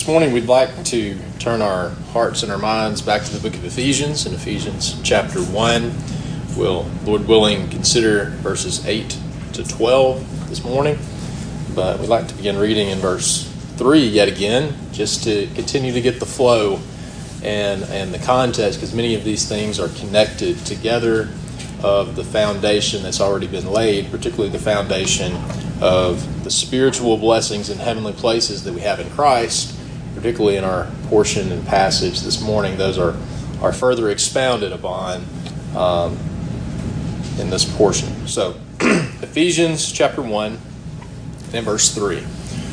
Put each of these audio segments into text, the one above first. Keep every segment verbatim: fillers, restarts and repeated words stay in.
This morning we'd like to turn our hearts and our minds back to the book of Ephesians. In Ephesians chapter one, we'll, Lord willing, consider verses eight to twelve this morning. But we'd like to begin reading in verse three yet again, just to continue to get the flow and, and the context, because many of these things are connected together of the foundation that's already been laid, particularly the foundation of the spiritual blessings in heavenly places that we have in Christ, particularly in our portion and passage this morning. Those are, are further expounded upon um, in this portion. So, Ephesians chapter one and verse three.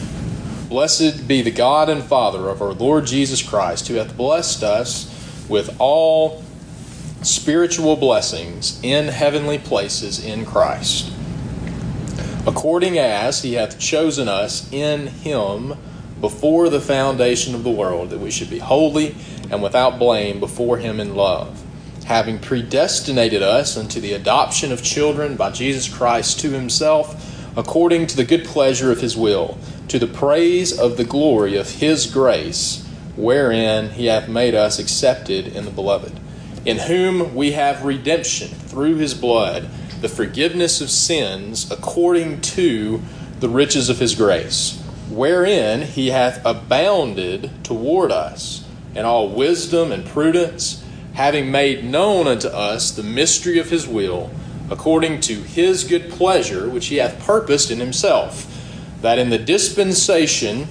Blessed be the God and Father of our Lord Jesus Christ, who hath blessed us with all spiritual blessings in heavenly places in Christ, according as he hath chosen us in him before the foundation of the world, that we should be holy and without blame before him in love, having predestinated us unto the adoption of children by Jesus Christ to himself, according to the good pleasure of his will, to the praise of the glory of his grace, wherein he hath made us accepted in the beloved, in whom we have redemption through his blood, the forgiveness of sins, according to the riches of his grace, wherein he hath abounded toward us in all wisdom and prudence, having made known unto us the mystery of his will, according to his good pleasure, which he hath purposed in himself, that in the dispensation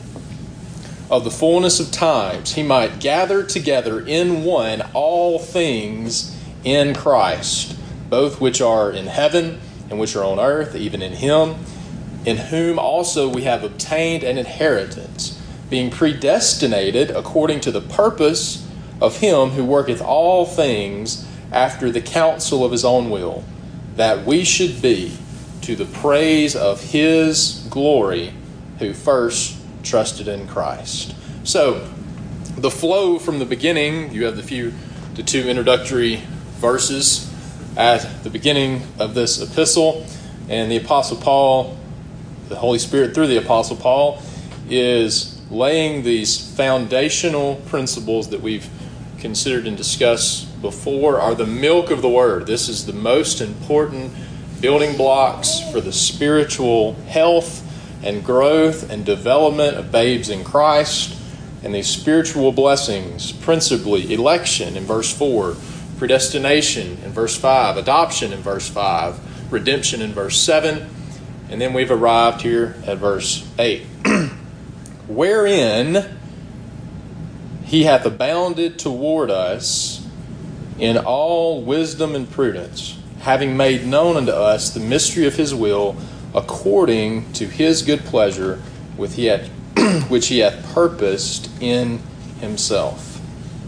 of the fullness of times he might gather together in one all things in Christ, both which are in heaven and which are on earth, even in him, in whom also we have obtained an inheritance, being predestinated according to the purpose of him who worketh all things after the counsel of his own will, that we should be to the praise of his glory, who first trusted in Christ. So, the flow from the beginning, you have the few, the two introductory verses at the beginning of this epistle, and the Apostle Paul, the Holy Spirit through the Apostle Paul, is laying these foundational principles that we've considered and discussed before are the milk of the Word. This is the most important building blocks for the spiritual health and growth and development of babes in Christ, and these spiritual blessings, principally election in verse four, predestination in verse five, adoption in verse five, redemption in verse seven, and then we've arrived here at verse eight. Wherein he hath abounded toward us in all wisdom and prudence, having made known unto us the mystery of his will, according to his good pleasure, with he hath, which he hath purposed in himself.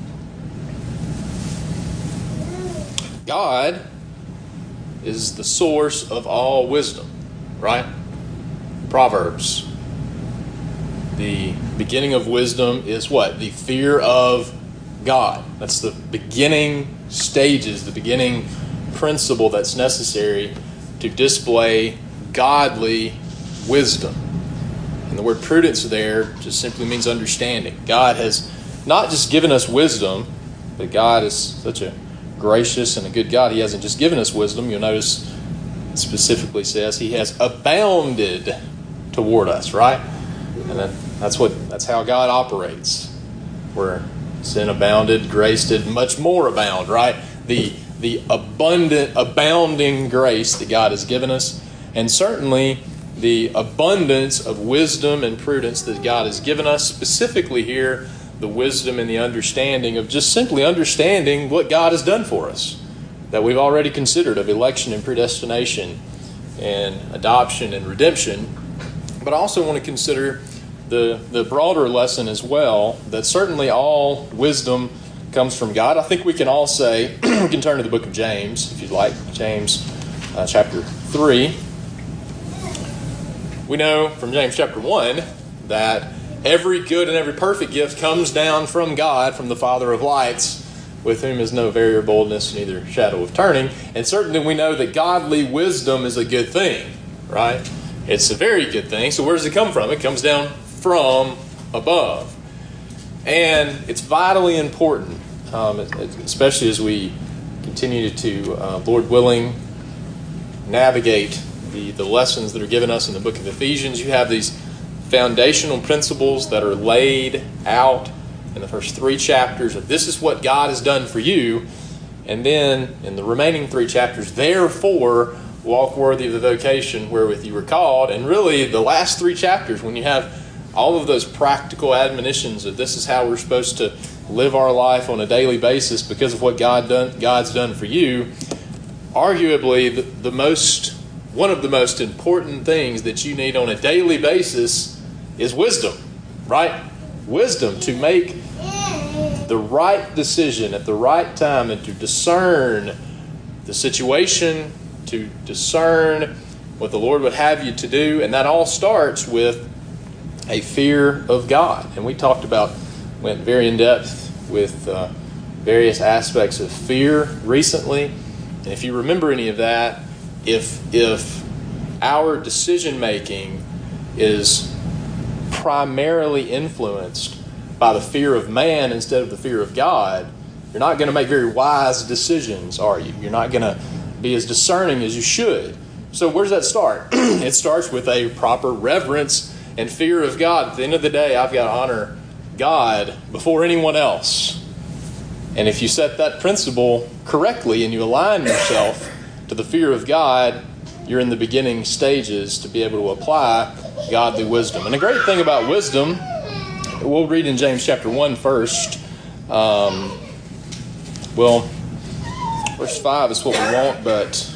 God is the source of all wisdom, right? Proverbs. The beginning of wisdom is what? The fear of God. That's the beginning stages, the beginning principle that's necessary to display godly wisdom. And the word prudence there just simply means understanding. God has not just given us wisdom, but God is such a gracious and a good God. He hasn't just given us wisdom. You'll notice it specifically says he has abounded toward us, right? And that, that's what that's how God operates. Where sin abounded, grace did much more abound, right? The the abundant, abounding grace that God has given us, and certainly the abundance of wisdom and prudence that God has given us, specifically here, the wisdom and the understanding of just simply understanding what God has done for us, that we've already considered of election and predestination and adoption and redemption. But I also want to consider the, the broader lesson as well, that certainly all wisdom comes from God. I think we can all say, we can turn to the book of James, if you'd like, James uh, chapter three. We know from James chapter one that every good and every perfect gift comes down from God, from the Father of lights, with whom is no variableness, neither shadow of turning. And certainly we know that godly wisdom is a good thing, right? It's a very good thing. So where does it come from? It comes down from above. And it's vitally important, um, especially as we continue to, uh, Lord willing, navigate the, the lessons that are given us in the book of Ephesians. You have these foundational principles that are laid out in the first three chapters of this is what God has done for you. And then in the remaining three chapters, therefore, walk worthy of the vocation wherewith you were called. And really, the last three chapters, when you have all of those practical admonitions of this is how we're supposed to live our life on a daily basis because of what God done, God's done for you, arguably the, the most, one of the most important things that you need on a daily basis is wisdom, right? Wisdom to make the right decision at the right time and to discern the situation, to discern what the Lord would have you to do. And that all starts with a fear of God. And we talked about, went very in depth with uh, various aspects of fear recently. And if you remember any of that, if if our decision making is primarily influenced by the fear of man instead of the fear of God, you're not going to make very wise decisions, are you? You're not going to be as discerning as you should. So where does that start? It starts with a proper reverence and fear of God. At the end of the day, I've got to honor God before anyone else. And if you set that principle correctly and you align yourself to the fear of God, you're in the beginning stages to be able to apply godly wisdom. And the great thing about wisdom, we'll read in James chapter one first. Um, well, verse five is what we want, but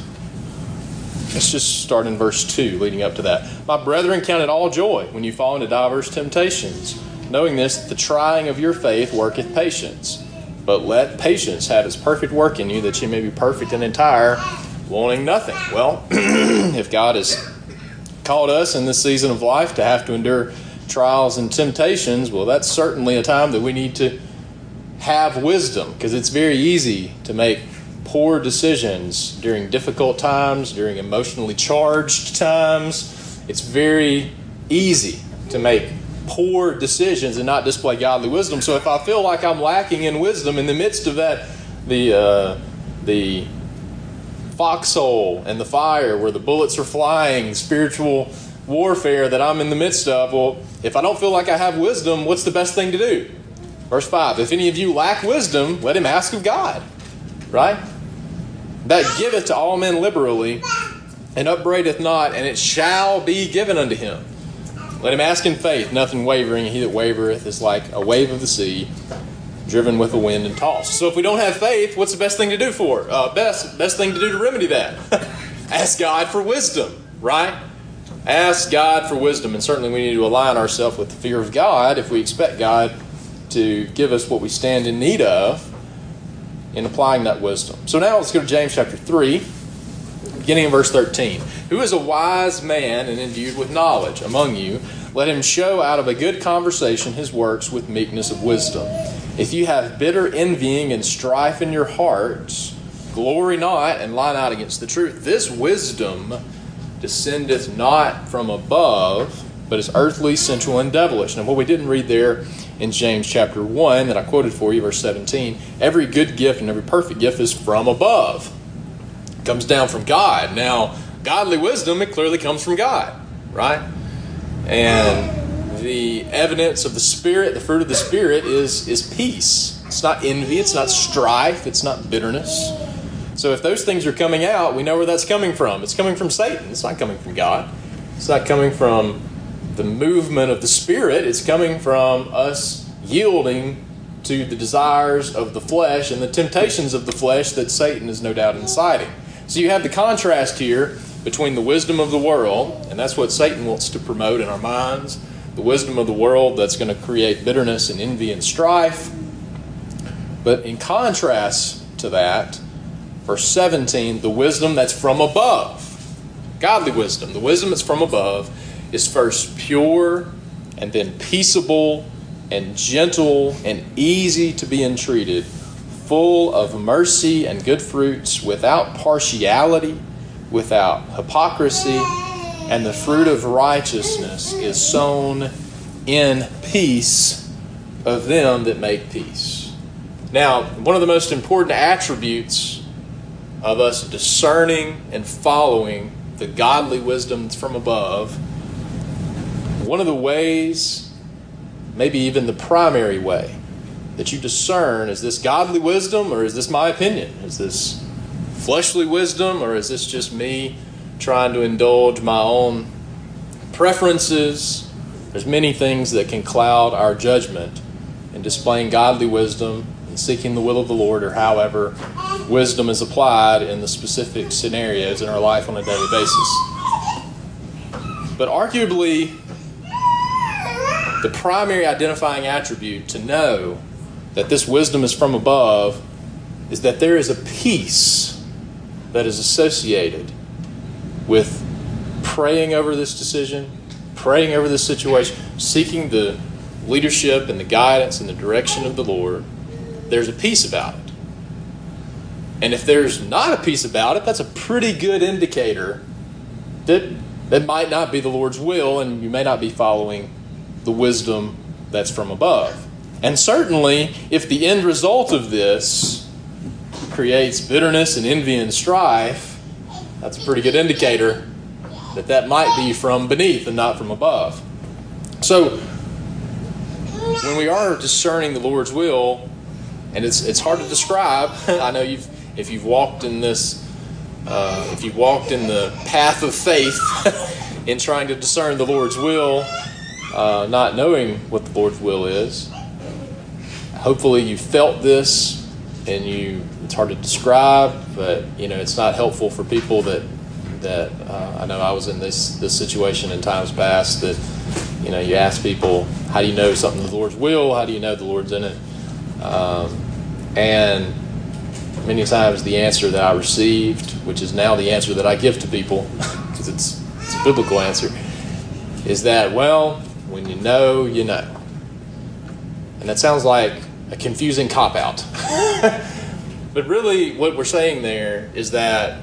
let's just start in verse two, leading up to that. My brethren, count it all joy when you fall into diverse temptations, knowing this, that the trying of your faith worketh patience. But let patience have its perfect work in you, that you may be perfect and entire, wanting nothing. Well, if God has called us in this season of life to have to endure trials and temptations, well, that's certainly a time that we need to have wisdom, because it's very easy to make poor decisions during difficult times, during emotionally charged times. It's very easy to make poor decisions and not display godly wisdom. So if I feel like I'm lacking in wisdom in the midst of that, the uh, the foxhole and the fire where the bullets are flying, spiritual warfare that I'm in the midst of, well, if I don't feel like I have wisdom, what's the best thing to do? Verse five, if any of you lack wisdom, let him ask of God, right? That giveth to all men liberally, and upbraideth not, and it shall be given unto him. Let him ask in faith, nothing wavering. He that wavereth is like a wave of the sea, driven with the wind and tossed. So if we don't have faith, what's the best thing to do for? Uh, best, best thing to do to remedy that? Ask God for wisdom, right? Ask God for wisdom. And certainly we need to align ourselves with the fear of God if we expect God to give us what we stand in need of in applying that wisdom. So now let's go to James chapter three, beginning in verse thirteen. Who is a wise man and endued with knowledge among you? Let him show out of a good conversation his works with meekness of wisdom. If you have bitter envying and strife in your hearts, glory not and lie not against the truth. This wisdom descendeth not from above, but is earthly, sensual, and devilish. And what we didn't read there in James chapter one that I quoted for you, verse seventeen, every good gift and every perfect gift is from above. It comes down from God. Now, godly wisdom, it clearly comes from God, right? And the evidence of the Spirit, the fruit of the Spirit is, is peace. It's not envy, it's not strife, it's not bitterness. So if those things are coming out, we know where that's coming from. It's coming from Satan. It's not coming from God. It's not coming from the movement of the Spirit. It's coming from us yielding to the desires of the flesh and the temptations of the flesh that Satan is no doubt inciting. So you have the contrast here between the wisdom of the world, and that's what Satan wants to promote in our minds, the wisdom of the world that's going to create bitterness and envy and strife. But in contrast to that, verse seventeen, the wisdom that's from above, godly wisdom, the wisdom that's from above, is first pure and then peaceable and gentle and easy to be entreated, full of mercy and good fruits, without partiality, without hypocrisy, and the fruit of righteousness is sown in peace of them that make peace. Now, one of the most important attributes of us discerning and following the godly wisdom from above, one of the ways, maybe even the primary way, that you discern, is this godly wisdom or is this my opinion? Is this fleshly wisdom or is this just me trying to indulge my own preferences? There's many things that can cloud our judgment in displaying godly wisdom and seeking the will of the Lord, or however wisdom is applied in the specific scenarios in our life on a daily basis. But arguably, the primary identifying attribute to know that this wisdom is from above is that there is a peace that is associated with praying over this decision, praying over this situation, seeking the leadership and the guidance and the direction of the Lord. There's a peace about it. And if there's not a peace about it, that's a pretty good indicator that that might not be the Lord's will, and you may not be following the wisdom that's from above. And certainly, if the end result of this creates bitterness and envy and strife, that's a pretty good indicator that that might be from beneath and not from above. So, when we are discerning the Lord's will, and it's it's hard to describe. I know you've if you've walked in this, uh, if you've walked in the path of faith in trying to discern the Lord's will, uh, not knowing what the Lord's will is. Hopefully you felt this, and you it's hard to describe, but you know it's not helpful for people that that uh, I know I was in this this situation in times past, that you know you ask people, how do you know something's the Lord's will? How do you know the Lord's in it? Um, and many times the answer that I received, which is now the answer that I give to people, because it's it's a biblical answer, is that, well, when you know, you know. And that sounds like a confusing cop-out. But really what we're saying there is that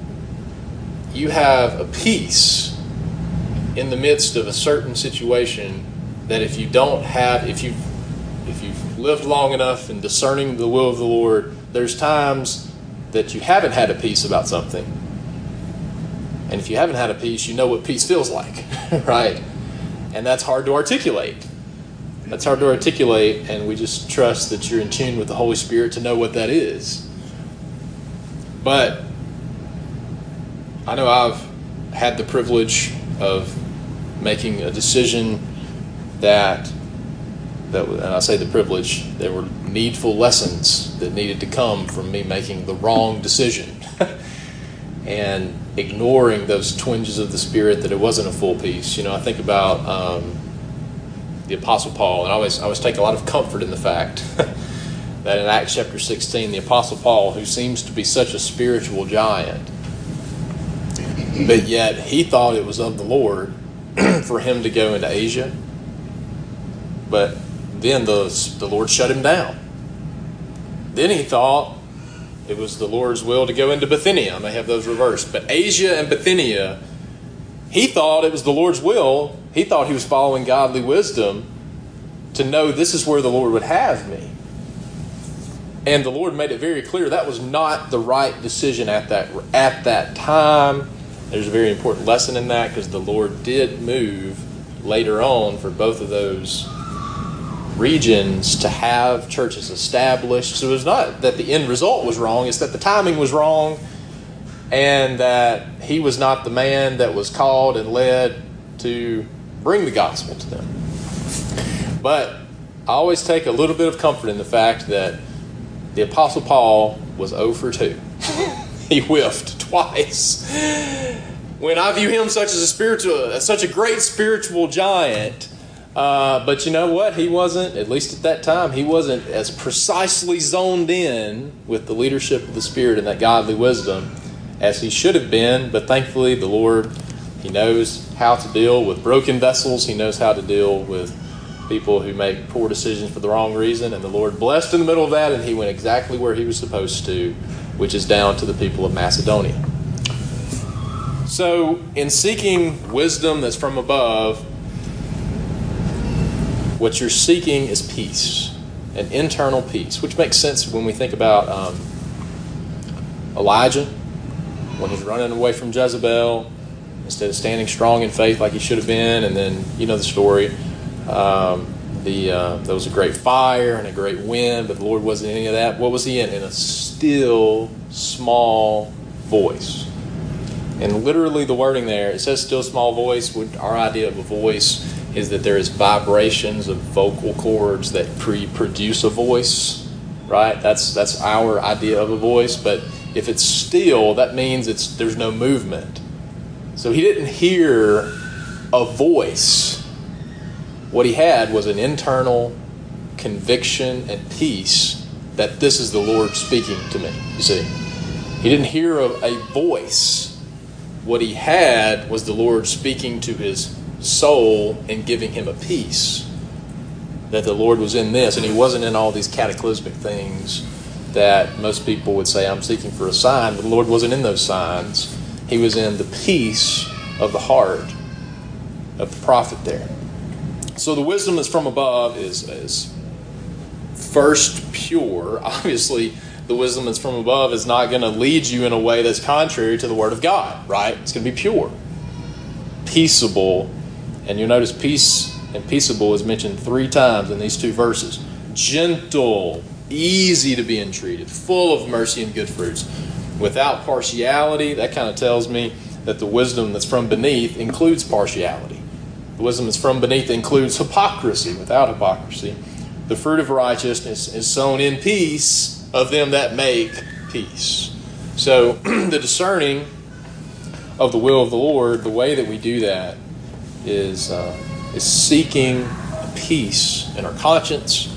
you have a peace in the midst of a certain situation that if you don't have, if you've, if you've lived long enough in discerning the will of the Lord, there's times that you haven't had a peace about something. And if you haven't had a peace, you know what peace feels like, right? And that's hard to articulate. That's hard to articulate, and we just trust that you're in tune with the Holy Spirit to know what that is. But I know I've had the privilege of making a decision that, that and I say the privilege, there were needful lessons that needed to come from me making the wrong decision and ignoring those twinges of the Spirit that it wasn't a full peace. You know, I think about um, the Apostle Paul, and I always, I always take a lot of comfort in the fact that in Acts chapter sixteen, the Apostle Paul, who seems to be such a spiritual giant, but yet he thought it was of the Lord for him to go into Asia. But then the, the Lord shut him down. Then he thought it was the Lord's will to go into Bithynia. I may have those reversed. But Asia and Bithynia, he thought it was the Lord's will. He thought he was following godly wisdom to know this is where the Lord would have me. And the Lord made it very clear that was not the right decision at that, at that time. There's a very important lesson in that, because the Lord did move later on for both of those regions to have churches established. So it was not that the end result was wrong, it's that the timing was wrong, and that he was not the man that was called and led to bring the gospel to them. But I always take a little bit of comfort in the fact that the Apostle Paul was oh for two. He whiffed twice. When I view him such as a spiritual, such a great spiritual giant, uh, but you know what? He wasn't, at least at that time, he wasn't as precisely zoned in with the leadership of the Spirit and that godly wisdom as he should have been. But thankfully, the Lord, He knows how to deal with broken vessels. He knows how to deal with people who make poor decisions for the wrong reason. And the Lord blessed in the middle of that, and he went exactly where he was supposed to, which is down to the people of Macedonia. So in seeking wisdom that's from above, what you're seeking is peace, an internal peace, which makes sense when we think about um, Elijah, when he's running away from Jezebel, instead of standing strong in faith like he should have been. And then, you know the story. Um, the uh, there was a great fire and a great wind, but the Lord wasn't in any of that. What was he in? In a still, small voice. And literally the wording there, it says still small voice. Our idea of a voice is that there is vibrations of vocal cords that pre- produce a voice, right? That's that's our idea of a voice. But if it's still, that means it's there's no movement. So he didn't hear a voice. What he had was an internal conviction and peace that this is the Lord speaking to me, you see. He didn't hear a, a voice. What he had was the Lord speaking to his soul and giving him a peace. That the Lord was in this, and he wasn't in all these cataclysmic things that most people would say, I'm seeking for a sign. But the Lord wasn't in those signs. He was in the peace of the heart of the prophet there. So the wisdom that's from above is, is first pure. Obviously, the wisdom that's from above is not going to lead you in a way that's contrary to the Word of God, right? It's going to be pure, peaceable. And you'll notice peace and peaceable is mentioned three times in these two verses. Gentle, easy to be entreated, full of mercy and good fruits, without partiality. That kind of tells me that the wisdom that's from beneath includes partiality. The wisdom that's from beneath includes hypocrisy, without hypocrisy. The fruit of righteousness is sown in peace of them that make peace. So the discerning of the will of the Lord, the way that we do that is, uh, is seeking peace in our conscience.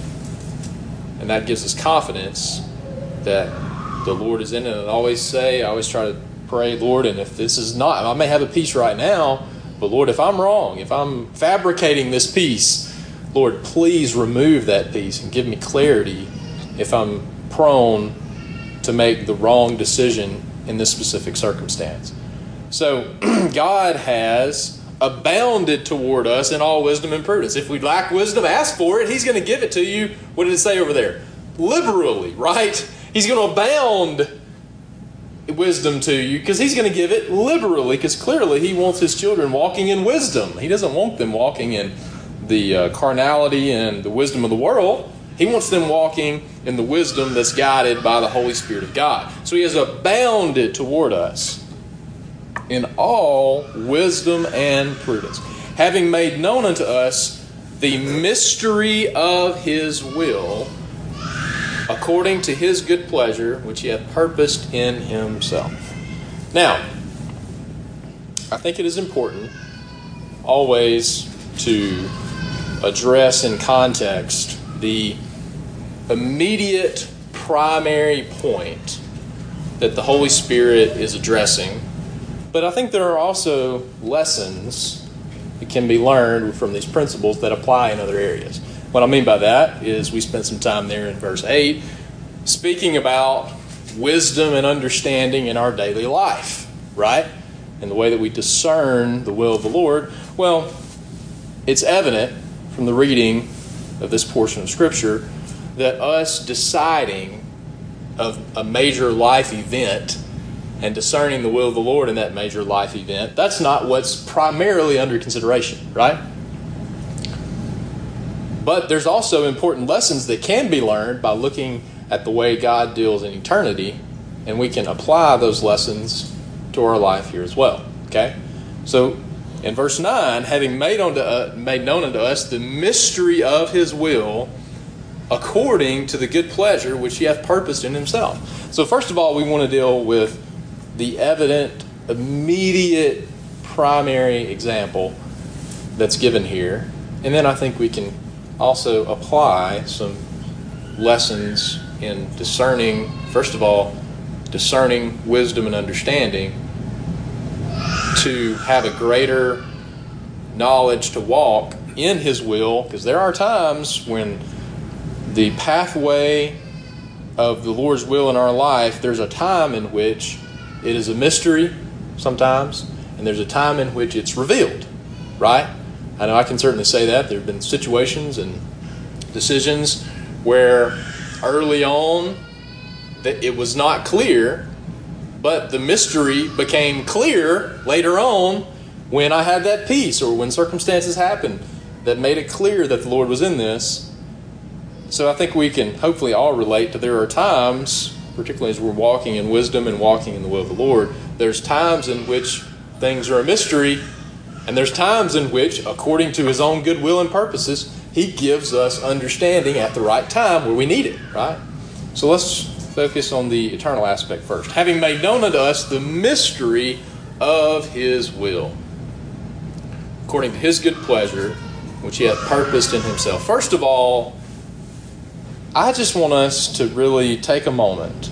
And that gives us confidence that the Lord is in it. And I always say, I always try to pray, Lord, and if this is not, I may have a peace right now, but Lord, if I'm wrong, if I'm fabricating this peace, Lord, please remove that peace and give me clarity if I'm prone to make the wrong decision in this specific circumstance. So God has abounded toward us in all wisdom and prudence. If we lack wisdom, ask for it. He's going to give it to you. What did it say over there? Liberally, right? He's going to abound wisdom to you because he's going to give it liberally, because clearly he wants his children walking in wisdom. He doesn't want them walking in the uh, carnality and the wisdom of the world. He wants them walking in the wisdom that's guided by the Holy Spirit of God. So he has abounded toward us in all wisdom and prudence, having made known unto us the mystery of his will, according to his good pleasure, which he hath purposed in himself. Now, I think it is important always to address in context the immediate primary point that the Holy Spirit is addressing. But I think there are also lessons that can be learned from these principles that apply in other areas. What I mean by that is we spent some time there in verse eight speaking about wisdom and understanding in our daily life, right? And the way that we discern the will of the Lord. Well, it's evident from the reading of this portion of Scripture that us deciding of a major life event and discerning the will of the Lord in that major life event, that's not what's primarily under consideration, right? But there's also important lessons that can be learned by looking at the way God deals in eternity, and we can apply those lessons to our life here as well, okay? So in verse nine, having made, unto, uh, made known unto us the mystery of his will, according to the good pleasure which he hath purposed in himself. So first of all, we want to deal with the evident, immediate, primary example that's given here. And then I think we can also apply some lessons in discerning, first of all, discerning wisdom and understanding to have a greater knowledge to walk in his will, because there are times when the pathway of the Lord's will in our life, there's a time in which it is a mystery sometimes, and there's a time in which it's revealed, right? I know I can certainly say that. There have been situations and decisions where early on that it was not clear, but the mystery became clear later on when I had that peace or when circumstances happened that made it clear that the Lord was in this. So I think we can hopefully all relate to there are times, particularly as we're walking in wisdom and walking in the will of the Lord, there's times in which things are a mystery, and there's times in which, according to His own good will and purposes, He gives us understanding at the right time where we need it, right? So let's focus on the eternal aspect first. Having made known unto us the mystery of His will, according to His good pleasure, which He hath purposed in Himself. First of all, I just want us to really take a moment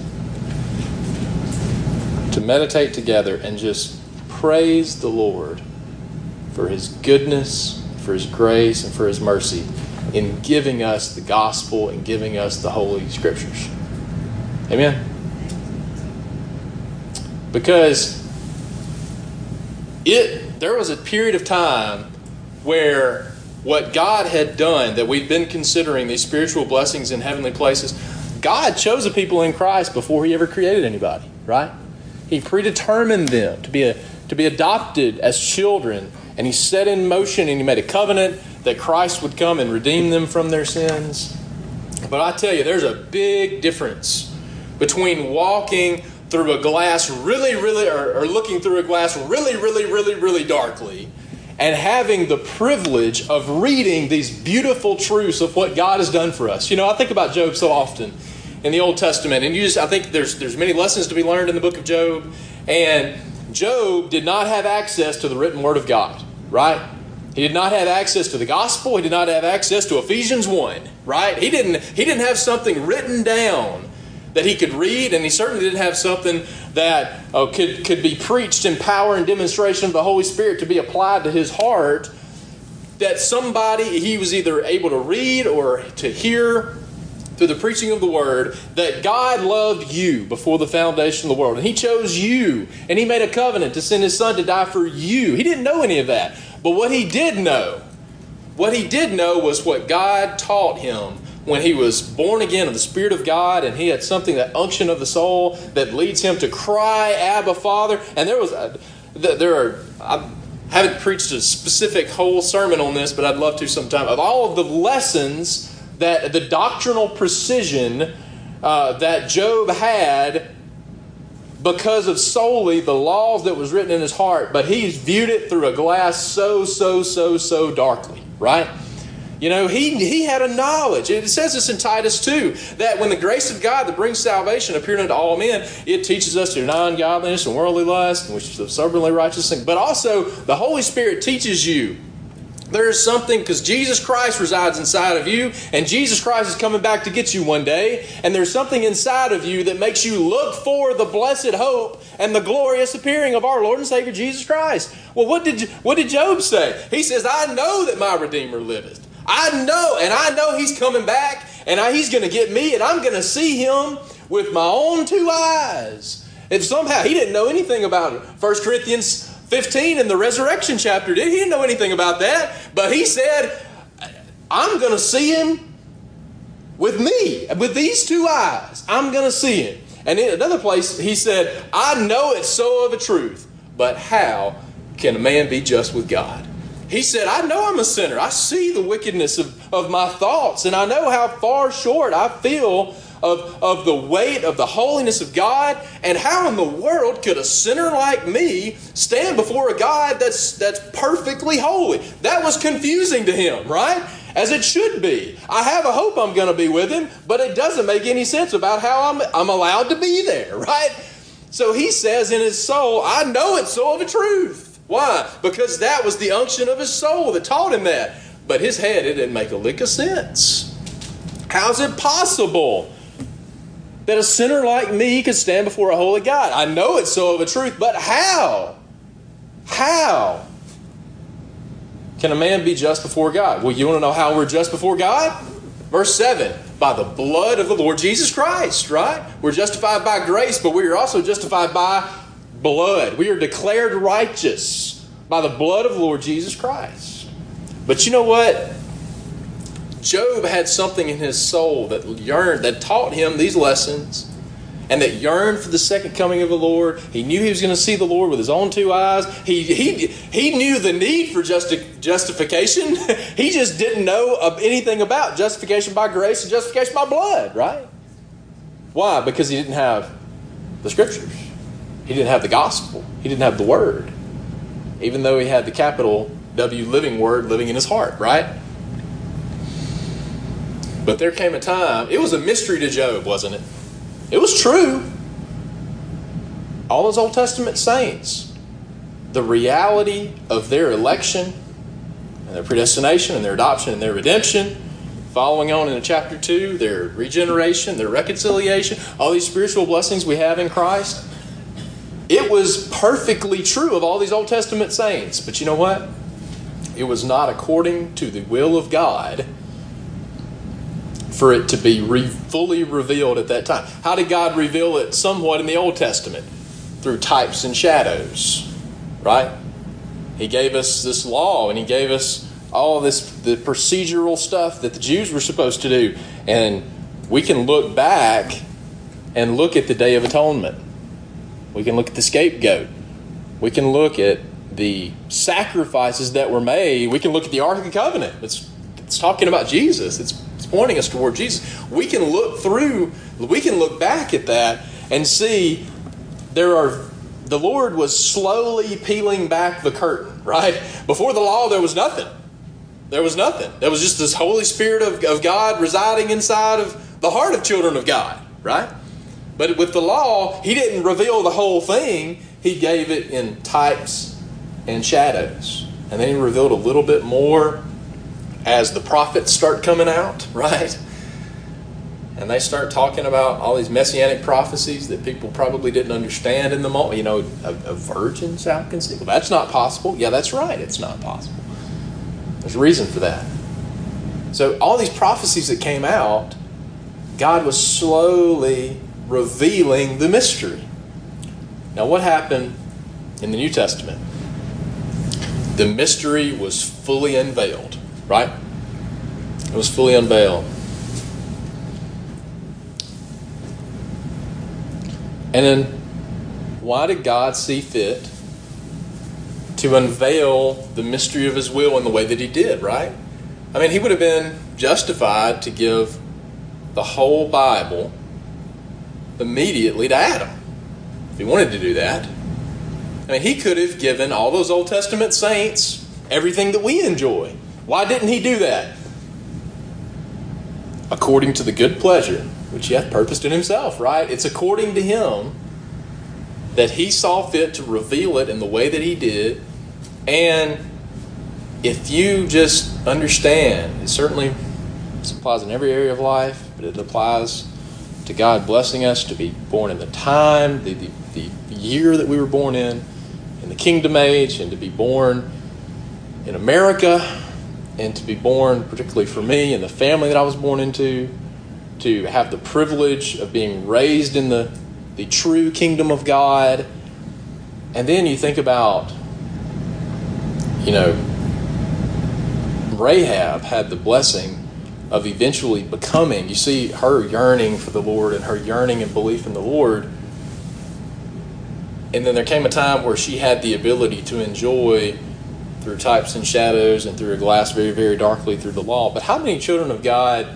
to meditate together and just praise the Lord for His goodness, for His grace, and for His mercy in giving us the gospel and giving us the Holy Scriptures. Amen? Because it there was a period of time where what God had done, that we've been considering, these spiritual blessings in heavenly places, God chose a people in Christ before He ever created anybody, right? He predetermined them to be a, to be adopted as children, and He set in motion and He made a covenant that Christ would come and redeem them from their sins. But I tell you, there's a big difference between walking through a glass really, really, or, or looking through a glass really, really, really, really darkly, and having the privilege of reading these beautiful truths of what God has done for us. You know, I think about Job so often in the Old Testament, and you just, I think there's there's many lessons to be learned in the book of Job. And Job did not have access to the written word of God, right? He did not have access to the gospel. He did not have access to Ephesians one, right? He didn't he didn't have something written down that he could read, and he certainly didn't have something that oh, could, could be preached in power and demonstration of the Holy Spirit to be applied to his heart, that somebody, he was either able to read or to hear through the preaching of the Word, that God loved you before the foundation of the world, and He chose you, and He made a covenant to send His Son to die for you. He didn't know any of that. But what he did know, what he did know was what God taught him when he was born again of the Spirit of God, and he had something, that unction of the soul that leads him to cry, Abba, Father. And there was, a, there are, I haven't preached a specific whole sermon on this, but I'd love to sometime. Of all of the lessons, that the doctrinal precision uh, that Job had because of solely the laws that was written in his heart, but he's viewed it through a glass so, so, so, so darkly, right? You know, he he had a knowledge. It says this in Titus two, that when the grace of God that brings salvation appeared unto all men, it teaches us to deny ungodliness and worldly lust, which is the soberly righteous thing. But also, the Holy Spirit teaches you there is something, because Jesus Christ resides inside of you, and Jesus Christ is coming back to get you one day, and there's something inside of you that makes you look for the blessed hope and the glorious appearing of our Lord and Savior Jesus Christ. Well, what did what did Job say? He says, I know that my Redeemer liveth. I know, and I know He's coming back, and I, He's going to get me, and I'm going to see Him with my own two eyes. If somehow he didn't know anything about it, First Corinthians fifteen in the resurrection chapter, did he didn't know anything about that, but he said, I'm going to see Him with me, with these two eyes. I'm going to see Him. And in another place, he said, I know it's so of a truth, but how can a man be just with God? He said, I know I'm a sinner. I see the wickedness of, of my thoughts, and I know how far short I feel of, of the weight of the holiness of God. And how in the world could a sinner like me stand before a God that's, that's perfectly holy? That was confusing to him, right? As it should be. I have a hope I'm going to be with Him, but it doesn't make any sense about how I'm, I'm allowed to be there, right? So he says in his soul, I know it's so of a truth. Why? Because that was the unction of his soul that taught him that. But his head, it didn't make a lick of sense. How's it possible that a sinner like me could stand before a holy God? I know it's so of a truth, but how? How can a man be just before God? Well, you want to know how we're just before God? Verse seven, by the blood of the Lord Jesus Christ, right? We're justified by grace, but we are also justified by blood. We are declared righteous by the blood of the Lord Jesus Christ. But you know what? Job had something in his soul that yearned, that taught him these lessons, and that yearned for the second coming of the Lord. He knew he was going to see the Lord with his own two eyes. He he he knew the need for justi- justification. He just didn't know of anything about justification by grace and justification by blood, right? Why? Because he didn't have the Scriptures. He didn't have the gospel. He didn't have the Word. Even though he had the capital W living Word living in his heart, right? But there came a time, it was a mystery to Job, wasn't it? It was true. All those Old Testament saints, the reality of their election and their predestination and their adoption and their redemption, following on into chapter two, their regeneration, their reconciliation, all these spiritual blessings we have in Christ, it was perfectly true of all these Old Testament saints. But you know what? It was not according to the will of God for it to be re- fully revealed at that time. How did God reveal it somewhat in the Old Testament? Through types and shadows, right? He gave us this law, and he gave us all this the procedural stuff that the Jews were supposed to do. And we can look back and look at the Day of Atonement. We can look at the scapegoat. We can look at the sacrifices that were made. We can look at the Ark of the Covenant. It's, it's talking about Jesus. It's It's pointing us toward Jesus. We can look through, we can look back at that and see there are, the Lord was slowly peeling back the curtain, right? Before the law, there was nothing. There was nothing. There was just this Holy Spirit of, of God residing inside of the heart of children of God, right? But with the law, he didn't reveal the whole thing. He gave it in types and shadows. And then he revealed a little bit more as the prophets start coming out, right? And they start talking about all these messianic prophecies that people probably didn't understand in the moment. You know, a, a virgin shall conceive. Well, that's not possible. Yeah, that's right. It's not possible. There's a reason for that. So all these prophecies that came out, God was slowly revealing the mystery. Now, what happened in the New Testament? The mystery was fully unveiled, right? It was fully unveiled. And then, why did God see fit to unveil the mystery of His will in the way that He did, right? I mean, He would have been justified to give the whole Bible immediately to Adam, if He wanted to do that. I mean, He could have given all those Old Testament saints everything that we enjoy. Why didn't He do that? According to the good pleasure which He hath purposed in Himself, right? It's according to Him that He saw fit to reveal it in the way that He did. And if you just understand, it certainly this applies in every area of life, but it applies to God blessing us to be born in the time, the, the, the year that we were born in, in the kingdom age, and to be born in America, and to be born, particularly for me, in the family that I was born into, to have the privilege of being raised in the, the true kingdom of God. And then you think about, you know, Rahab had the blessing of eventually becoming, you see her yearning for the Lord and her yearning and belief in the Lord. And then there came a time where she had the ability to enjoy through types and shadows and through a glass very, very darkly through the law. But how many children of God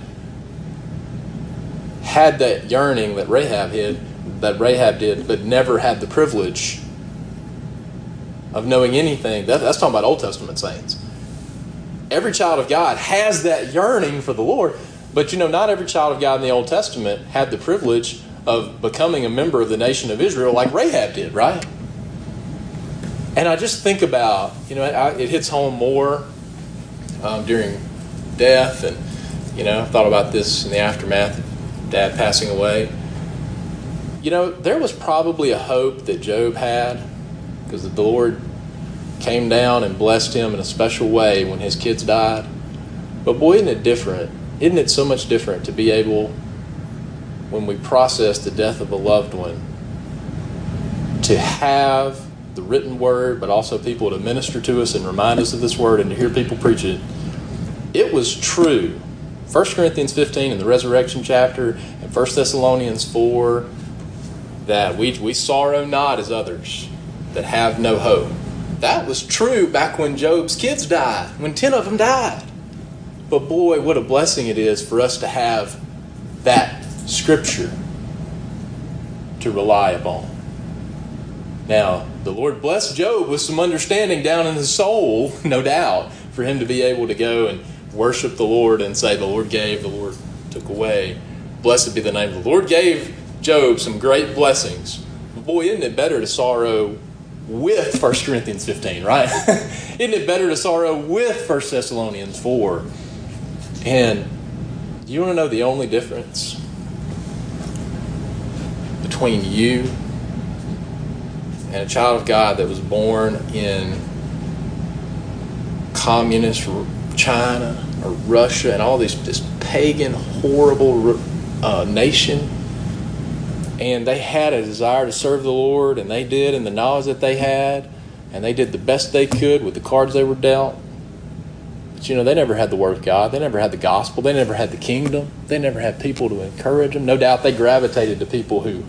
had that yearning that Rahab had, that Rahab did, but never had the privilege of knowing anything? That, that's talking about Old Testament saints. Every child of God has that yearning for the Lord, but you know, not every child of God in the Old Testament had the privilege of becoming a member of the nation of Israel like Rahab did, right? And I just think about, you know, it, it hits home more um, during death, and you know, I thought about this in the aftermath of Dad passing away. You know, there was probably a hope that Job had, because the Lord came down and blessed him in a special way when his kids died. But boy, isn't it different? Isn't it so much different to be able, when we process the death of a loved one, to have the written word, but also people to minister to us and remind us of this word, and to hear people preach it it was true. First Corinthians fifteen in the resurrection chapter and First Thessalonians four, that we, we sorrow not as others that have no hope. That was true back when Job's kids died, when ten of them died. But boy, what a blessing it is for us to have that scripture to rely upon. Now, the Lord blessed Job with some understanding down in his soul, no doubt, for him to be able to go and worship the Lord and say, the Lord gave, the Lord took away. Blessed be the name of the Lord. Gave Job some great blessings. But boy, isn't it better to sorrow with First Corinthians fifteen, right? Isn't it better to sorrow with First Thessalonians four? And you want to know the only difference between you and a child of God that was born in communist China or Russia and all these this pagan, horrible uh, nation, and they had a desire to serve the Lord, and they did in the knowledge that they had, and they did the best they could with the cards they were dealt. But you know, they never had the Word of God. They never had the gospel. They never had the kingdom. They never had people to encourage them. No doubt they gravitated to people who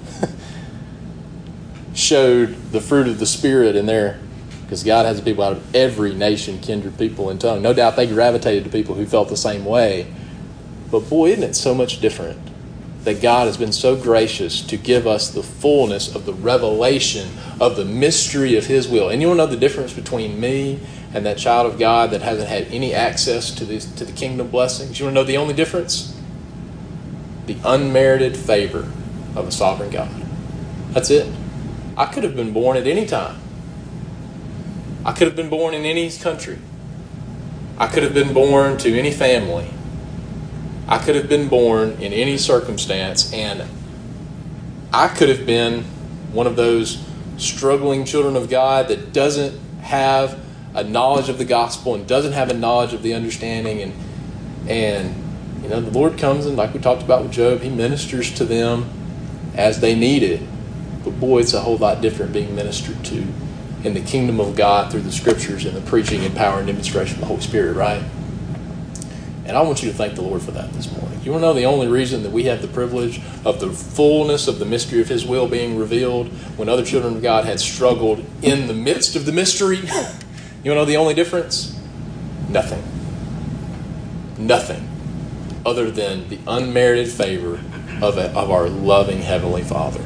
showed the fruit of the Spirit in their, because God has people out of every nation, kindred, people, and tongue. No doubt they gravitated to people who felt the same way. But boy, isn't it so much different that God has been so gracious to give us the fullness of the revelation of the mystery of His will. And you want to know the difference between me and that child of God that hasn't had any access to these, to the kingdom blessings? You want to know the only difference? The unmerited favor of a sovereign God. That's it. I could have been born at any time. I could have been born in any country. I could have been born to any family. I could have been born in any circumstance, and I could have been one of those struggling children of God that doesn't have a knowledge of the gospel and doesn't have a knowledge of the understanding. And, and you know, the Lord comes and, like we talked about with Job, He ministers to them as they need it. But boy, it's a whole lot different being ministered to in the kingdom of God through the Scriptures and the preaching and power and demonstration of the Holy Spirit, right? And I want you to thank the Lord for that this morning. You want to know the only reason that we have the privilege of the fullness of the mystery of His will being revealed when other children of God had struggled in the midst of the mystery? You want to know the only difference? Nothing. Nothing other than the unmerited favor of, a, of our loving Heavenly Father.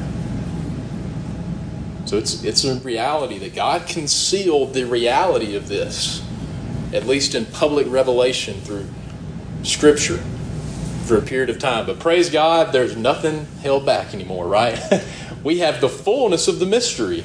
So it's it's a reality that God concealed the reality of this, at least in public revelation through Scripture, for a period of time. But praise God, there's nothing held back anymore, right? We have the fullness of the mystery.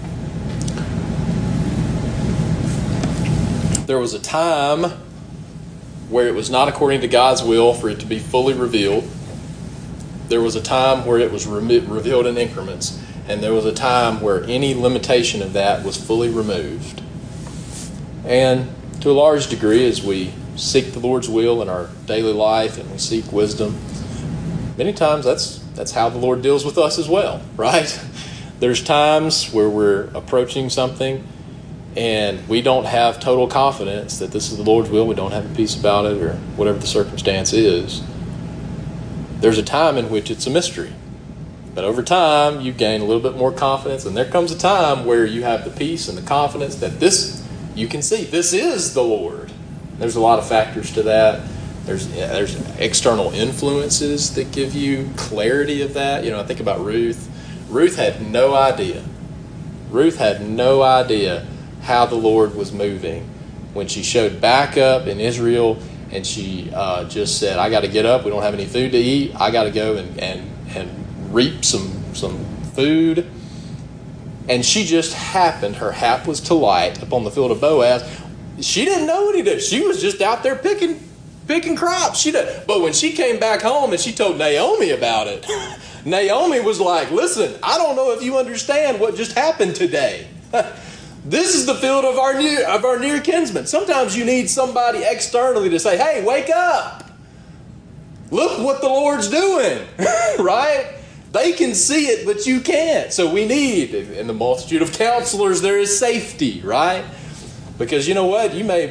There was a time where it was not according to God's will for it to be fully revealed. There was a time where it was re- revealed in increments. And there was a time where any limitation of that was fully removed. And to a large degree, as we seek the Lord's will in our daily life and we seek wisdom, many times that's that's how the Lord deals with us as well, right? There's times where we're approaching something and we don't have total confidence that this is the Lord's will. We don't have a peace about it, or whatever the circumstance is. There's a time in which it's a mystery. But over time, you gain a little bit more confidence, and there comes a time where you have the peace and the confidence that this, you can see, this is the Lord. There's a lot of factors to that. There's there's external influences that give you clarity of that. You know, I think about Ruth. Ruth had no idea. Ruth had no idea how the Lord was moving when she showed back up in Israel, and she uh, just said, I got to get up. We don't have any food to eat. I got to go and and and reap some some food. And she just happened, her hap was to light upon the field of Boaz. She didn't know what he did. She was just out there picking picking crops. She did. But when she came back home and she told Naomi about it, Naomi was like, listen, I don't know if you understand what just happened today. This is the field of our near of our near kinsman. Sometimes you need somebody externally to say, hey, wake up. Look what the Lord's doing, right? They can see it, but you can't. So we need, in the multitude of counselors, there is safety, right? Because you know what? You may, the,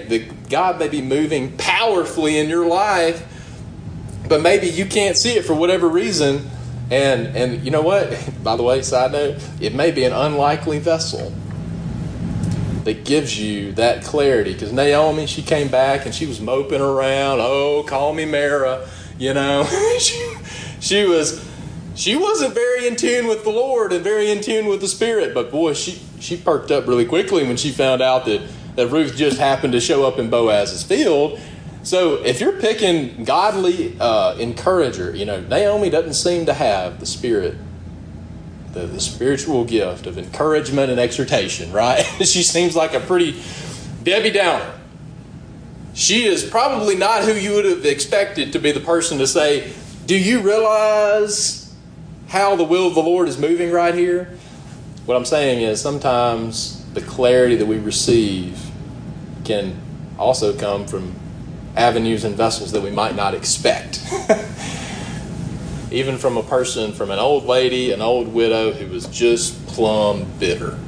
God may be moving powerfully in your life, but maybe you can't see it for whatever reason. And and you know what? By the way, side note, it may be an unlikely vessel that gives you that clarity. Because Naomi, she came back and she was moping around. Oh, call me Mara. You know, she, she was she wasn't very in tune with the Lord and very in tune with the Spirit. But boy, she she perked up really quickly when she found out that, that Ruth just happened to show up in Boaz's field. So if you're picking godly uh, encourager, you know, Naomi doesn't seem to have the spirit, the, the spiritual gift of encouragement and exhortation, right? She seems like a pretty Debbie Downer. She is probably not who you would have expected to be the person to say, do you realize how the will of the Lord is moving right here? What I'm saying is sometimes the clarity that we receive can also come from avenues and vessels that we might not expect. Even from a person, from an old lady, an old widow who was just plumb bitter.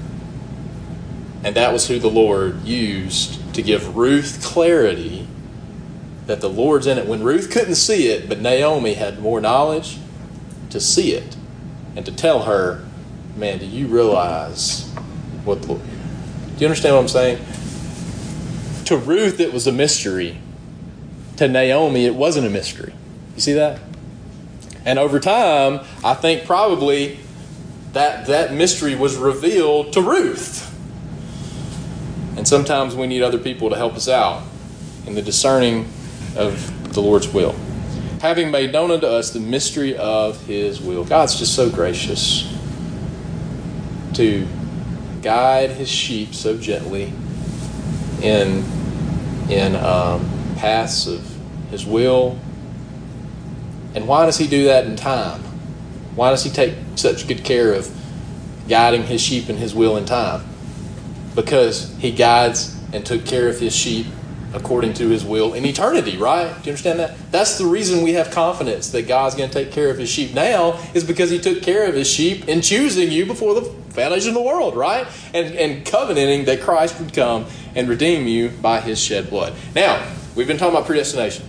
And that was who the Lord used to give Ruth clarity that the Lord's in it. When Ruth couldn't see it, but Naomi had more knowledge to see it and to tell her, man, do you realize what the, do you understand what I'm saying? To Ruth, it was a mystery. To Naomi, it wasn't a mystery. You see that? And over time, I think probably that that mystery was revealed to Ruth. And sometimes we need other people to help us out in the discerning of the Lord's will. Having made known unto us the mystery of His will. God's just so gracious to guide His sheep so gently in, in um, paths of His will. And why does He do that in time? Why does He take such good care of guiding His sheep in His will in time? Because He guides and took care of His sheep according to His will in eternity, right? Do you understand that? That's the reason we have confidence that God's going to take care of His sheep now, is because He took care of His sheep in choosing you before the foundation of the world, right? And, and covenanting that Christ would come and redeem you by His shed blood. Now, we've been talking about predestination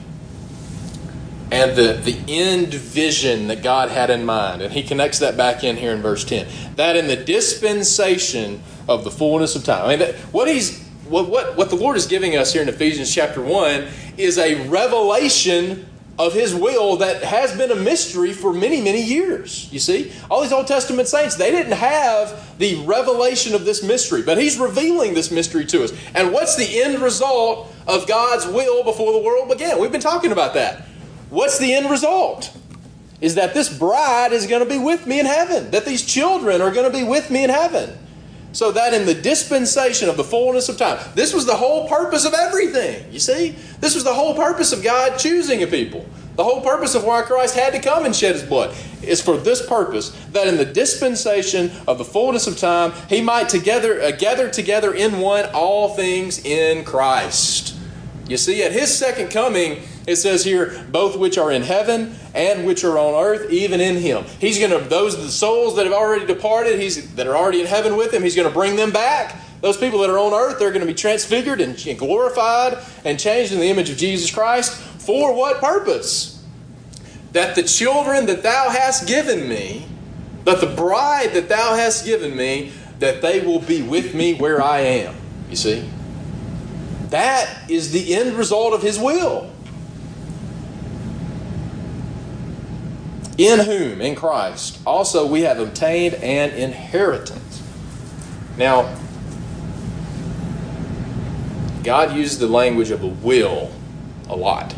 and the, the end vision that God had in mind. And He connects that back in here in verse ten. That in the dispensation of the fullness of time. I mean, that, what He's what, what, what the Lord is giving us here in Ephesians chapter one is a revelation of His will that has been a mystery for many, many years. You see? All these Old Testament saints, they didn't have the revelation of this mystery, but He's revealing this mystery to us. And what's the end result of God's will before the world began? We've been talking about that. What's the end result? Is that this bride is going to be with me in heaven. That these children are going to be with me in heaven. So that in the dispensation of the fullness of time. This was the whole purpose of everything. You see? This was the whole purpose of God choosing a people. The whole purpose of why Christ had to come and shed His blood is for this purpose. That in the dispensation of the fullness of time, He might together uh, gather together in one all things in Christ. You see, at His second coming, it says here, both which are in heaven and which are on earth, even in Him. He's going to, those the souls that have already departed, he's that are already in heaven with Him, He's going to bring them back. Those people that are on earth, they're going to be transfigured and glorified and changed in the image of Jesus Christ. For what purpose? That the children that Thou hast given me, that the bride that Thou hast given me, that they will be with me where I am. You see? That is the end result of His will. In whom, in Christ, also we have obtained an inheritance. Now, God uses the language of a will a lot.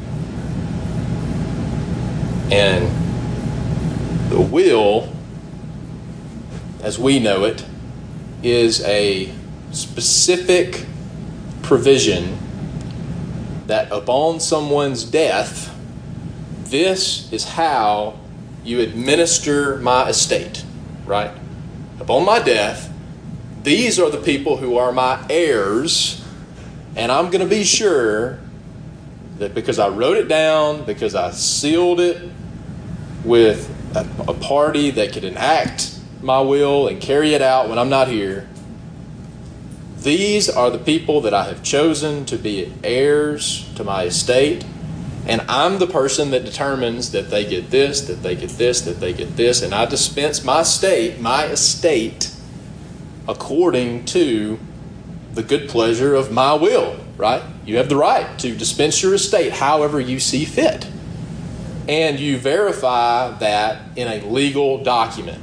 And the will, as we know it, is a specific provision that upon someone's death, this is how you administer my estate, right? Upon my death, these are the people who are my heirs, and I'm going to be sure that because I wrote it down, because I sealed it with a, a party that could enact my will and carry it out when I'm not here, these are the people that I have chosen to be heirs to my estate. And I'm the person that determines that they get this, that they get this, that they get this. And I dispense my estate, my estate, according to the good pleasure of my will, right? You have the right to dispense your estate however you see fit. And you verify that in a legal document.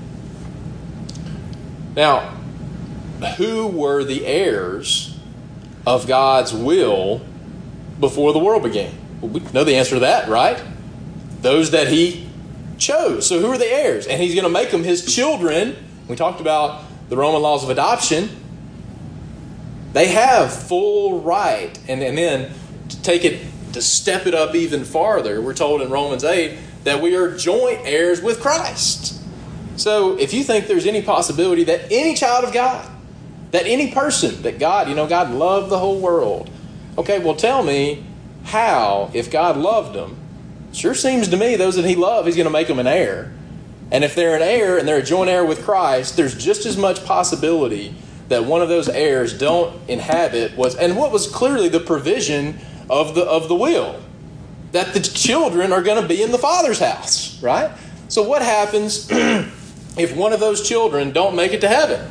Now, who were the heirs of God's will before the world began? Well, we know the answer to that, right? Those that he chose. So who are the heirs? And he's going to make them his children. We talked about the Roman laws of adoption. They have full right. And, and then to take it, to step it up even farther, we're told in Romans eight that we are joint heirs with Christ. So if you think there's any possibility that any child of God, that any person, that God, you know, God loved the whole world. Okay, well tell me how, if God loved them, sure seems to me those that he loved, he's going to make them an heir. And if they're an heir and they're a joint heir with Christ, there's just as much possibility that one of those heirs don't inhabit was, and what was clearly the provision of the of the will, that the children are going to be in the Father's house, right? So what happens if one of those children don't make it to heaven?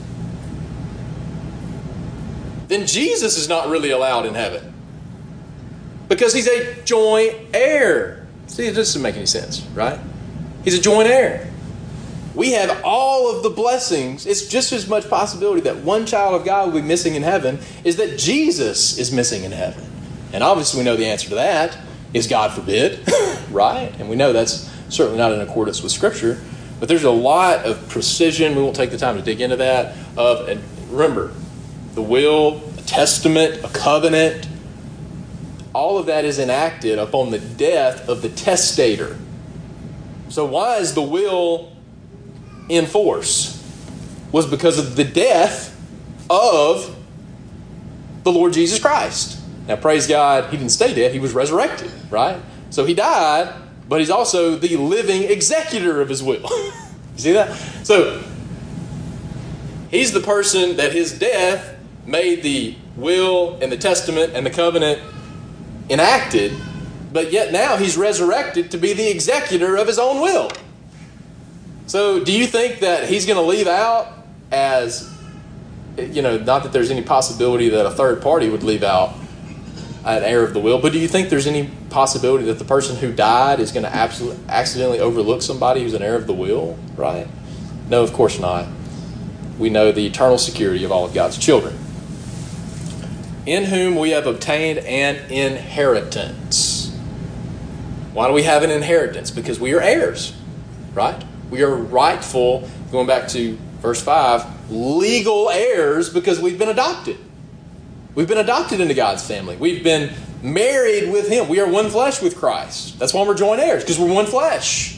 Then Jesus is not really allowed in heaven because he's a joint heir. See, it doesn't make any sense, right? He's a joint heir. We have all of the blessings. It's just as much possibility that one child of God will be missing in heaven is that Jesus is missing in heaven. And obviously we know the answer to that is God forbid, right? And we know that's certainly not in accordance with Scripture. But there's a lot of precision. We won't take the time to dig into that. Of, and remember, the will, a testament, a covenant, all of that is enacted upon the death of the testator. So why is the will in force? Was because of the death of the Lord Jesus Christ. Now, praise God, he didn't stay dead. He was resurrected, right? So he died, but he's also the living executor of his will. You see that? So he's the person that his death made the will and the testament and the covenant enacted, but yet now he's resurrected to be the executor of his own will. So do you think that he's going to leave out as, you know, not that there's any possibility that a third party would leave out an heir of the will, but do you think there's any possibility that the person who died is going to absolutely accidentally overlook somebody who's an heir of the will, right? No, of course not. We know the eternal security of all of God's children, in whom we have obtained an inheritance. Why do we have an inheritance? Because we are heirs, right? We are rightful, going back to verse five, legal heirs because we've been adopted. We've been adopted into God's family. We've been married with him. We are one flesh with Christ. That's why we're joint heirs, because we're one flesh.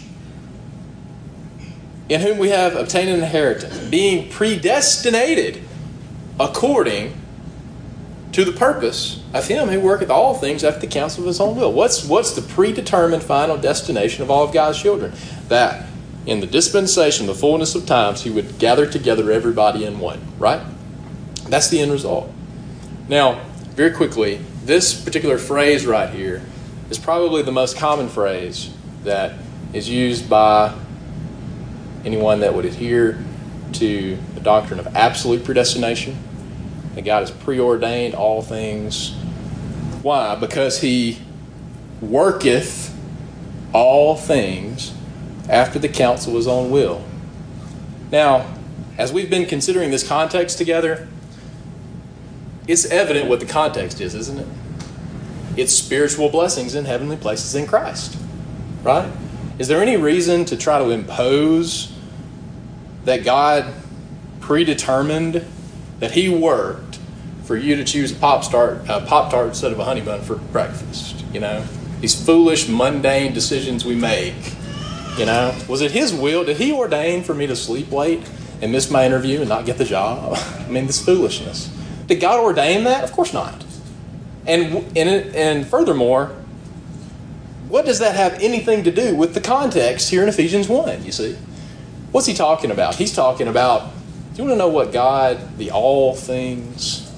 In whom we have obtained an inheritance, being predestinated according to the purpose of him who worketh all things after the counsel of his own will. What's, what's the predetermined final destination of all of God's children? That in the dispensation, the fullness of times, he would gather together everybody in one, right? That's the end result. Now, very quickly, this particular phrase right here is probably the most common phrase that is used by anyone that would adhere to the doctrine of absolute predestination, that God has preordained all things. Why? Because he worketh all things after the counsel of his own will. Now, as we've been considering this context together, it's evident what the context is, isn't it? It's spiritual blessings in heavenly places in Christ, right? Is there any reason to try to impose that God predetermined, that he worked for you to choose a Pop Tart, a Pop Tart instead of a honey bun for breakfast? You know, these foolish, mundane decisions we make. You know, was it his will? Did he ordain for me to sleep late and miss my interview and not get the job? I mean, this foolishness. Did God ordain that? Of course not. And and and furthermore, what does that have anything to do with the context here in Ephesians one, you see? What's he talking about? He's talking about, do you want to know what God, the all things,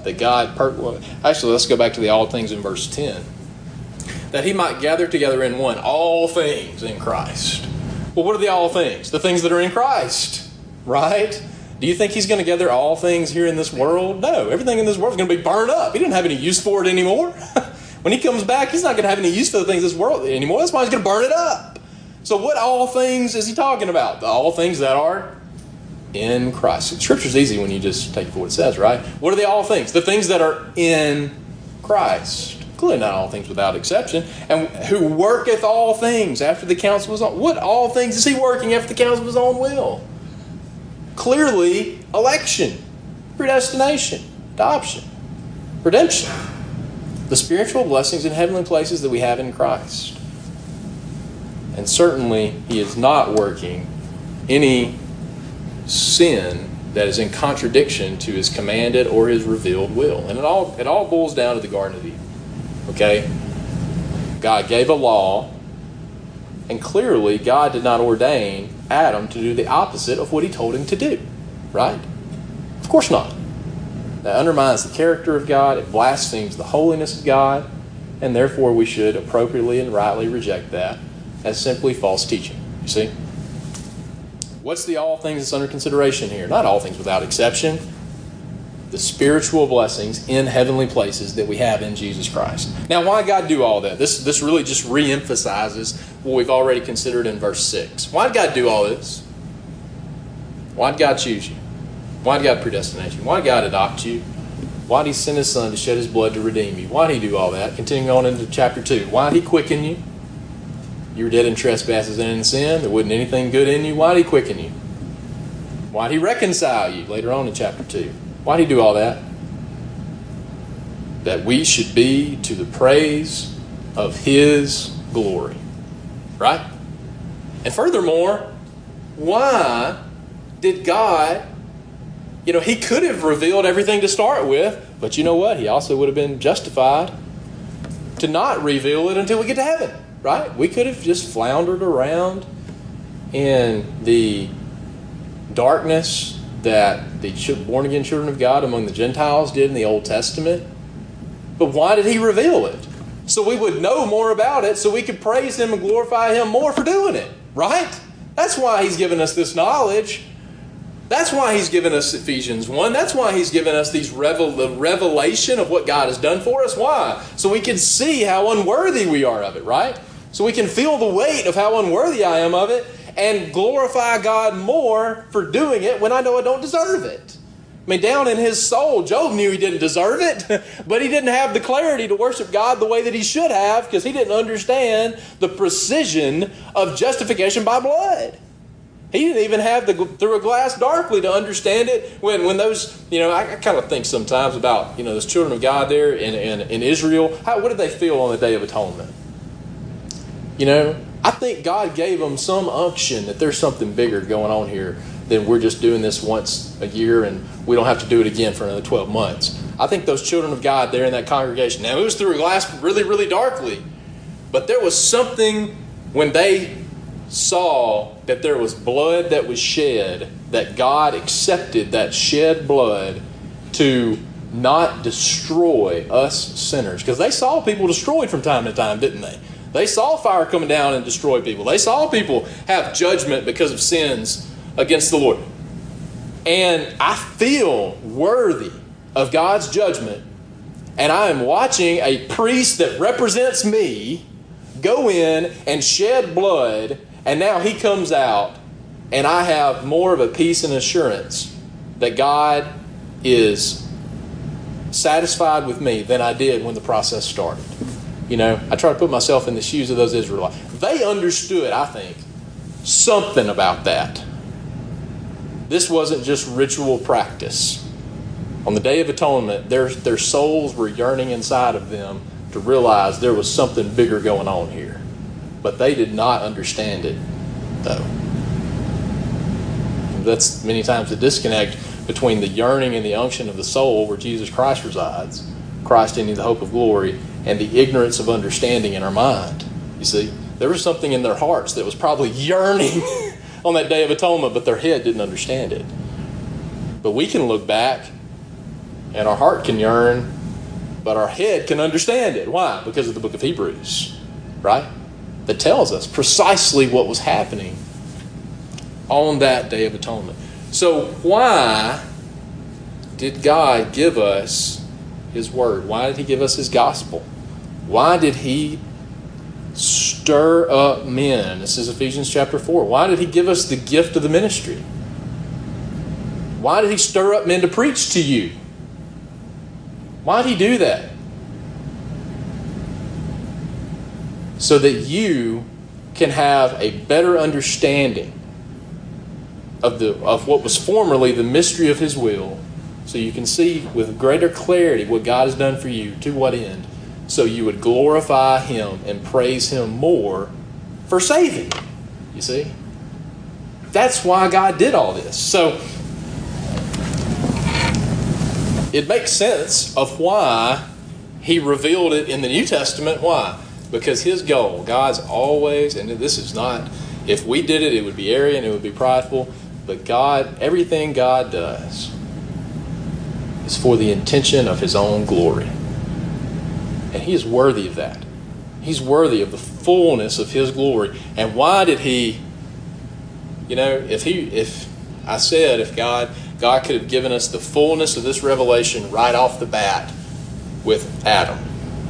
that God, per- well, actually, let's go back to the all things in verse ten. That he might gather together in one all things in Christ. Well, what are the all things? The things that are in Christ, right? Do you think he's going to gather all things here in this world? No, everything in this world is going to be burned up. He didn't have any use for it anymore. When he comes back, he's not going to have any use for the things of this world anymore. That's why he's going to burn it up. So what all things is he talking about? The all things that are in Christ. Scripture's easy when you just take it for what it says, right? What are the all things? The things that are in Christ. Clearly not all things without exception. And who worketh all things after the counsel of his own. What all things is he working after the counsel of his own will? Clearly, election, predestination, adoption, redemption. The spiritual blessings in heavenly places that we have in Christ. And certainly, he is not working any sin that is in contradiction to his commanded or his revealed will. And it all, it all boils down to the Garden of Eden. Okay? God gave a law, and clearly God did not ordain Adam to do the opposite of what he told him to do. Right? Of course not. That undermines the character of God. It blasphemes the holiness of God. And therefore we should appropriately and rightly reject that as simply false teaching. You see? What's the all things that's under consideration here? Not all things without exception. The spiritual blessings in heavenly places that we have in Jesus Christ. Now, why did God do all that? This, this really just re-emphasizes what we've already considered in verse six. Why did God do all this? Why did God choose you? Why did God predestinate you? Why did God adopt you? Why did he send his son to shed his blood to redeem you? Why did he do all that? Continuing on into chapter two. Why did he quicken you? You were dead in trespasses and in sin. There wasn't anything good in you. Why did he quicken you? Why did he reconcile you? Later on in chapter two. Why did he do all that? That we should be to the praise of his glory. Right? And furthermore, why did God, you know, he could have revealed everything to start with, but you know what? He also would have been justified to not reveal it until we get to heaven. Right? We could have just floundered around in the darkness that the born-again children of God among the Gentiles did in the Old Testament. But why did he reveal it? So we would know more about it, so we could praise him and glorify him more for doing it. Right? That's why he's given us this knowledge. That's why he's given us Ephesians one. That's why he's given us these revel- the revelation of what God has done for us. Why? So we can see how unworthy we are of it, right? So we can feel the weight of how unworthy I am of it and glorify God more for doing it when I know I don't deserve it. I mean, down in his soul, Job knew he didn't deserve it, but he didn't have the clarity to worship God the way that he should have because he didn't understand the precision of justification by blood. He didn't even have the through a glass darkly to understand it when, when those, you know, I, I kind of think sometimes about, you know, those children of God there in, in, in Israel. How, what did they feel on the Day of Atonement? You know, I think God gave them some unction that there's something bigger going on here than we're just doing this once a year and we don't have to do it again for another twelve months. I think those children of God there in that congregation, now it was through a glass really, really darkly, but there was something when they saw that there was blood that was shed, that God accepted that shed blood to not destroy us sinners. Because they saw people destroyed from time to time, didn't they? They saw fire coming down and destroy people. They saw people have judgment because of sins against the Lord. And I feel worthy of God's judgment. And I am watching a priest that represents me go in and shed blood. And now he comes out and I have more of a peace and assurance that God is satisfied with me than I did when the process started. You know, I try to put myself in the shoes of those Israelites. They understood, I think, something about that. This wasn't just ritual practice. On the Day of Atonement, their, their souls were yearning inside of them to realize there was something bigger going on here. But they did not understand it, though. That's many times the disconnect between the yearning and the unction of the soul where Jesus Christ resides, Christ in you, the hope of glory, and the ignorance of understanding in our mind. You see, there was something in their hearts that was probably yearning on that Day of Atonement, but their head didn't understand it. But we can look back And our heart can yearn, but our head can understand it. Why? Because of the book of Hebrews, right? That tells us precisely what was happening on that Day of Atonement. So why did God give us His Word? Why did He give us His gospel? Why did He stir up men? This is Ephesians chapter four. Why did He give us the gift of the ministry? Why did He stir up men to preach to you? Why did He do that? So that you can have a better understanding of the of what was formerly the mystery of His will, so you can see with greater clarity what God has done for you, to what end? So you would glorify Him and praise Him more for saving. You see? That's why God did all this. So it makes sense of why He revealed it in the New Testament. Why? Because His goal, God's always, and this is not, if we did it, it would be arrogant, it would be prideful. But God, everything God does is for the intention of His own glory. And He is worthy of that. He's worthy of the fullness of His glory. And why did He, you know, if He, if I said, if God, God could have given us the fullness of this revelation right off the bat with Adam.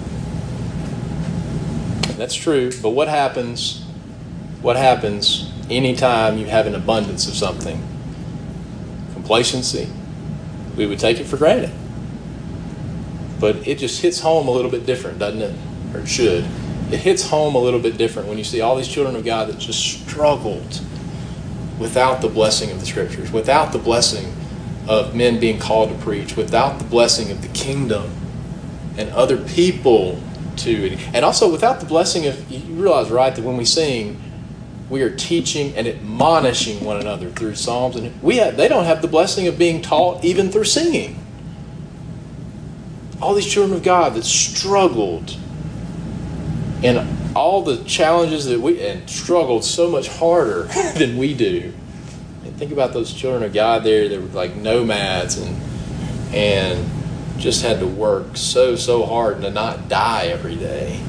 That's true. But what happens, what happens anytime you have an abundance of something? Complacency. We would take it for granted. But it just hits home a little bit different, doesn't it? Or it should. It hits home a little bit different when you see all these children of God that just struggled without the blessing of the Scriptures, without the blessing of men being called to preach, without the blessing of the kingdom and other people to, and also without the blessing of, you realize, right, that when we sing, we are teaching and admonishing one another through psalms, and we have, they don't have the blessing of being taught even through singing. All these children of God that struggled and all the challenges that we, and struggled so much harder than we do. And think about those children of God there that were like nomads and and just had to work so, so hard to not die every day.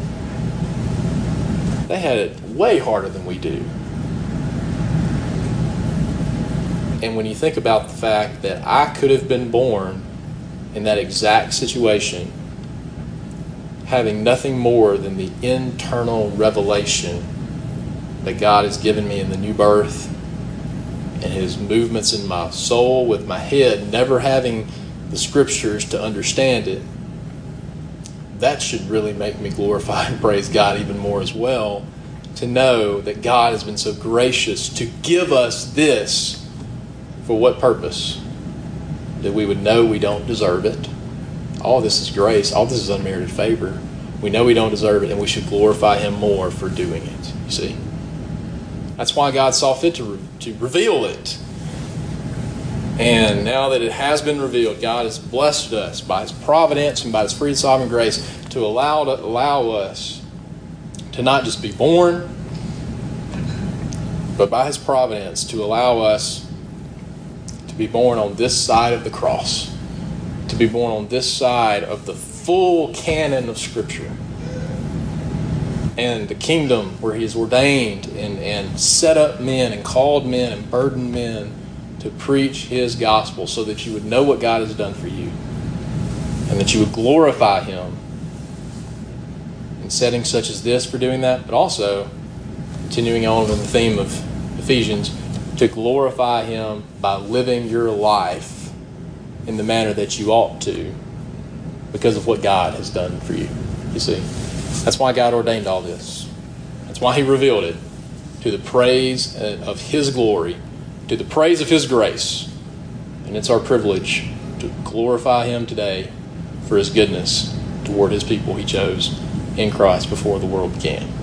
They had it way harder than we do. And when you think about the fact that I could have been born in that exact situation, having nothing more than the internal revelation that God has given me in the new birth and His movements in my soul with my head, never having the Scriptures to understand it, that should really make me glorify and praise God even more as well, to know that God has been so gracious to give us this. For what purpose? That we would know we don't deserve it. All this is grace. All this is unmerited favor. We know we don't deserve it, and we should glorify Him more for doing it. You see? That's why God saw fit to, re- to reveal it. And now that it has been revealed, God has blessed us by His providence and by His free sovereign grace to allow, to allow us to not just be born, but by His providence to allow us to be born on this side of the cross, to be born on this side of the full canon of Scripture and the kingdom where He has ordained and, and set up men and called men and burdened men to preach His gospel, so that you would know what God has done for you and that you would glorify Him in settings such as this for doing that, but also continuing on in the theme of Ephesians, to glorify Him by living your life in the manner that you ought to because of what God has done for you. You see, that's why God ordained all this. That's why He revealed it, to the praise of His glory, to the praise of His grace. And it's our privilege to glorify Him today for His goodness toward His people He chose in Christ before the world began.